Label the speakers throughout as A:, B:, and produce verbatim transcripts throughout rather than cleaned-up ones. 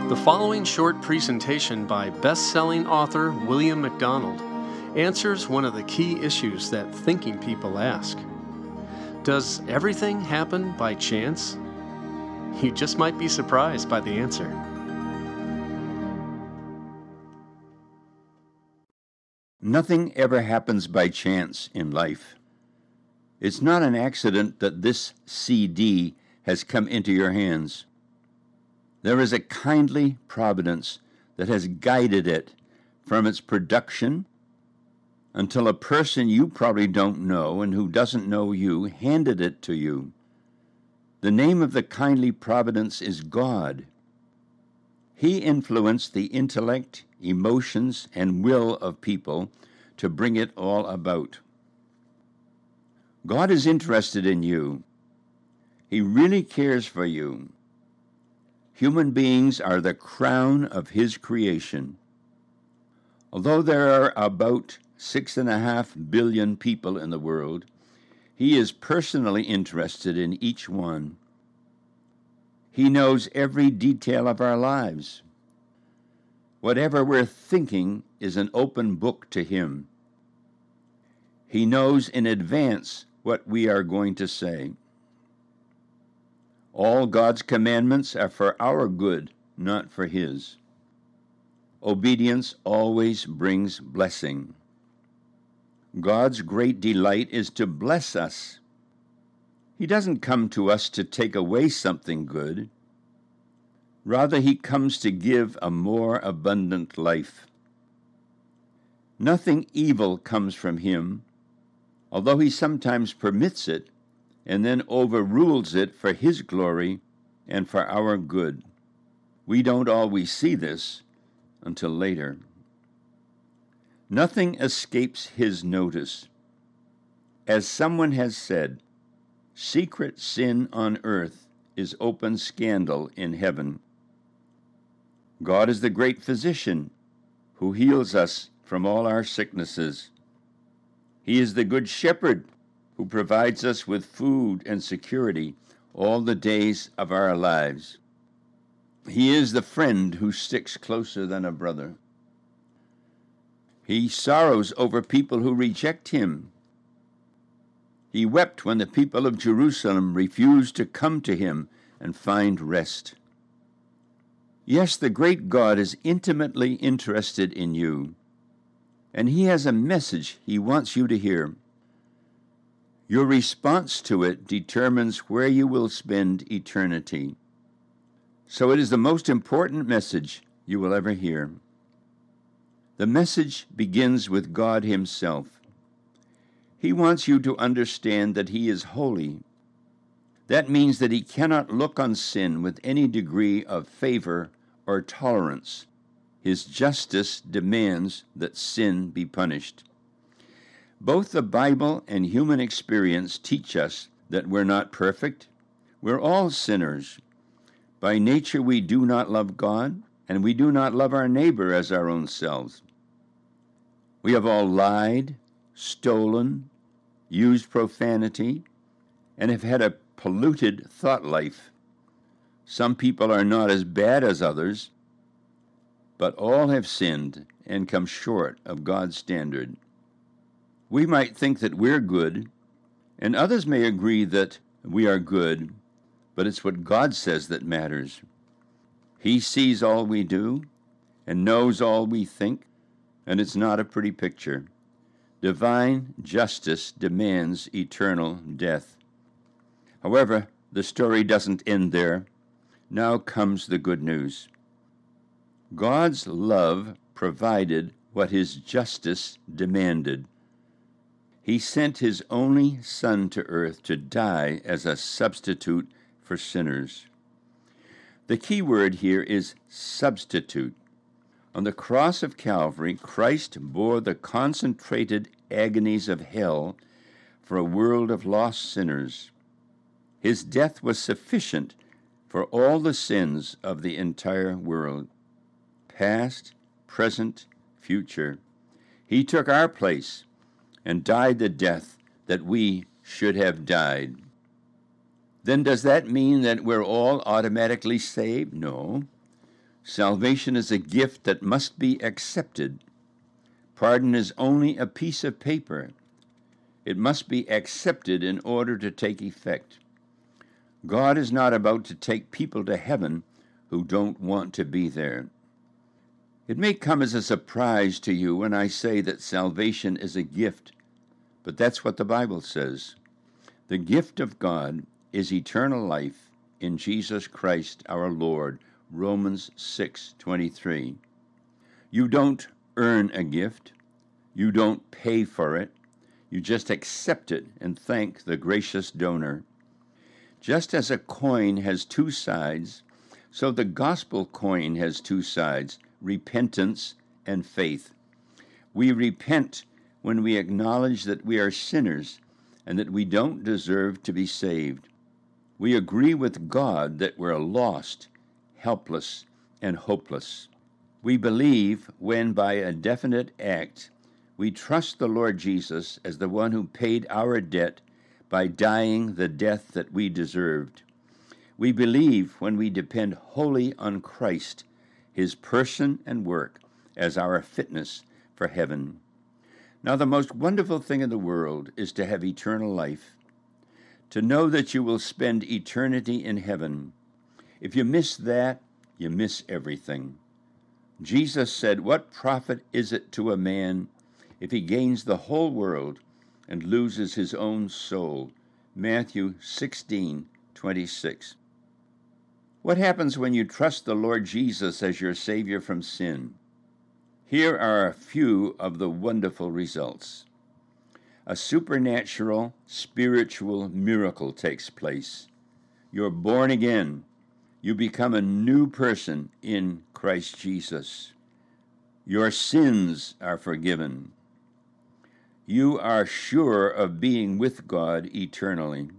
A: The following short presentation by best-selling author William MacDonald answers one of the key issues that thinking people ask. Does everything happen by chance? You just might be surprised by the answer.
B: Nothing ever happens by chance in life. It's not an accident that this C D has come into your hands. There is a kindly providence that has guided it from its production until a person you probably don't know and who doesn't know you handed it to you. The name of the kindly providence is God. He influenced the intellect, emotions, and will of people to bring it all about. God is interested in you. He really cares for you. Human beings are the crown of His creation. Although there are about six and a half billion people in the world, He is personally interested in each one. He knows every detail of our lives. Whatever we're thinking is an open book to Him. He knows in advance what we are going to say. All God's commandments are for our good, not for His. Obedience always brings blessing. God's great delight is to bless us. He doesn't come to us to take away something good. Rather, He comes to give a more abundant life. Nothing evil comes from Him, although He sometimes permits it and then overrules it for His glory and for our good. We don't always see this until later. Nothing escapes His notice. As someone has said, secret sin on earth is open scandal in heaven. God is the great physician who heals us from all our sicknesses. He is the good shepherd who provides us with food and security all the days of our lives. He is the friend who sticks closer than a brother. He sorrows over people who reject Him. He wept when the people of Jerusalem refused to come to Him and find rest. Yes, the great God is intimately interested in you, and He has a message He wants you to hear. Your response to it determines where you will spend eternity. So it is the most important message you will ever hear. The message begins with God Himself. He wants you to understand that He is holy. That means that He cannot look on sin with any degree of favor or tolerance. His justice demands that sin be punished. Both the Bible and human experience teach us that we're not perfect. We're all sinners. By nature, we do not love God, and we do not love our neighbor as our own selves. We have all lied, stolen, used profanity, and have had a polluted thought life. Some people are not as bad as others, but all have sinned and come short of God's standard. We might think that we're good, and others may agree that we are good, but it's what God says that matters. He sees all we do and knows all we think, and it's not a pretty picture. Divine justice demands eternal death. However, the story doesn't end there. Now comes the good news. God's love provided what His justice demanded. He sent His only Son to earth to die as a substitute for sinners. The key word here is substitute. On the cross of Calvary, Christ bore the concentrated agonies of hell for a world of lost sinners. His death was sufficient for all the sins of the entire world, past, present, future. He took our place and died the death that we should have died. Then does that mean that we're all automatically saved? No. Salvation is a gift that must be accepted. Pardon is only a piece of paper. It must be accepted in order to take effect. God is not about to take people to heaven who don't want to be there. It may come as a surprise to you when I say that salvation is a gift, but that's what the Bible says. The gift of God is eternal life in Jesus Christ our Lord, Romans six twenty-three. You don't earn a gift. You don't pay for it. You just accept it and thank the gracious donor. Just as a coin has two sides, so the gospel coin has two sides, repentance and faith. We repent when we acknowledge that we are sinners and that we don't deserve to be saved. We agree with God that we're lost, helpless, and hopeless. We believe when by a definite act we trust the Lord Jesus as the one who paid our debt by dying the death that we deserved. We believe when we depend wholly on Christ, his person and work, as our fitness for heaven. Now, the most wonderful thing in the world is to have eternal life, to know that you will spend eternity in heaven. If you miss that, you miss everything. Jesus said, "What profit is it to a man if he gains the whole world and loses his own soul?" Matthew sixteen twenty-six. What happens when you trust the Lord Jesus as your Savior from sin? Here are a few of the wonderful results. A supernatural, spiritual miracle takes place. You're born again. You become a new person in Christ Jesus. Your sins are forgiven. You are sure of being with God eternally.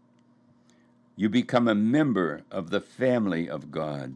B: You become a member of the family of God.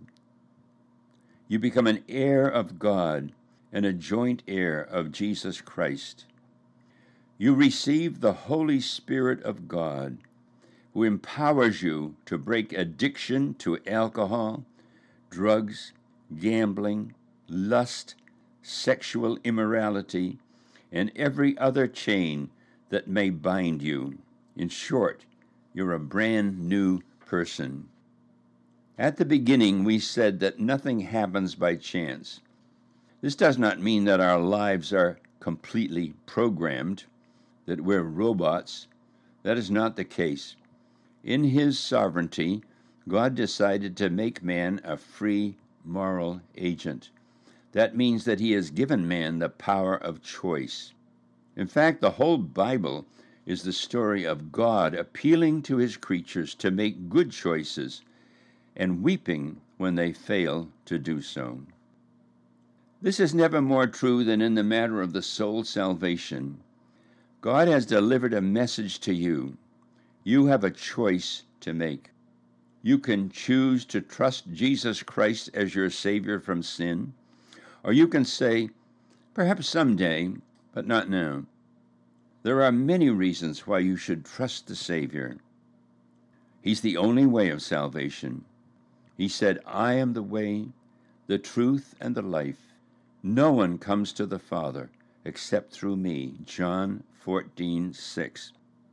B: You become an heir of God and a joint heir of Jesus Christ. You receive the Holy Spirit of God, who empowers you to break addiction to alcohol, drugs, gambling, lust, sexual immorality, and every other chain that may bind you. In short, you're a brand new person. At the beginning, we said that nothing happens by chance. This does not mean that our lives are completely programmed, that we're robots. That is not the case. In his sovereignty, God decided to make man a free moral agent. That means that he has given man the power of choice. In fact, the whole Bible is the story of God appealing to his creatures to make good choices and weeping when they fail to do so. This is never more true than in the matter of the soul's salvation. God has delivered a message to you. You have a choice to make. You can choose to trust Jesus Christ as your Savior from sin, or you can say, perhaps someday, but not now. There are many reasons why you should trust the Savior. He's the only way of salvation. He said, "I am the way, the truth, and the life. No one comes to the Father except through me." John fourteen six.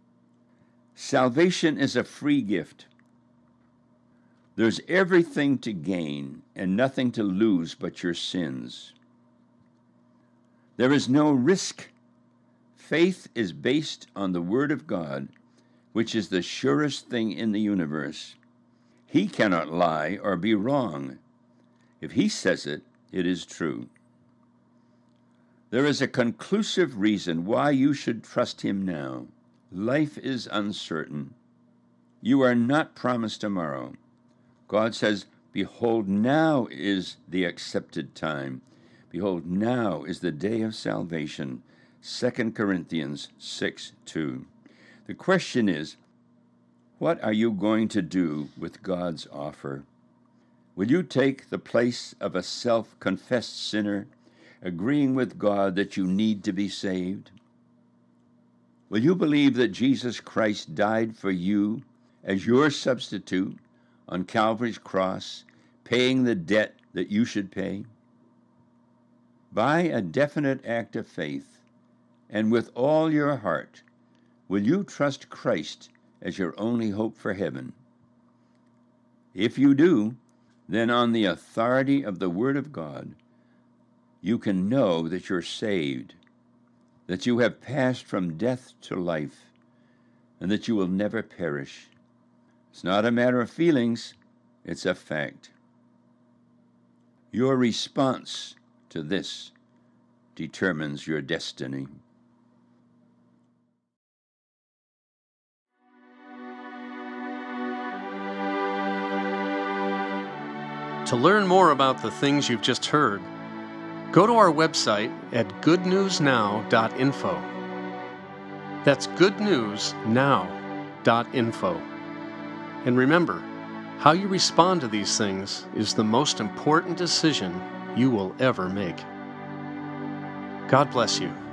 B: Salvation is a free gift. There's everything to gain and nothing to lose but your sins. There is no risk. Faith is based on the Word of God, which is the surest thing in the universe. He cannot lie or be wrong. If he says it, it is true. There is a conclusive reason why you should trust him now. Life is uncertain. You are not promised tomorrow. God says, "Behold, now is the accepted time. Behold, now is the day of salvation." Second Corinthians six two. The question is, what are you going to do with God's offer? Will you take the place of a self-confessed sinner, agreeing with God that you need to be saved? Will you believe that Jesus Christ died for you as your substitute on Calvary's cross, paying the debt that you should pay? By a definite act of faith, and with all your heart, will you trust Christ as your only hope for heaven? If you do, then on the authority of the Word of God, you can know that you're saved, that you have passed from death to life, and that you will never perish. It's not a matter of feelings, it's a fact. Your response to this determines your destiny.
A: To learn more about the things you've just heard, go to our website at good news now dot info. That's good news now dot info. And remember, how you respond to these things is the most important decision you will ever make. God bless you.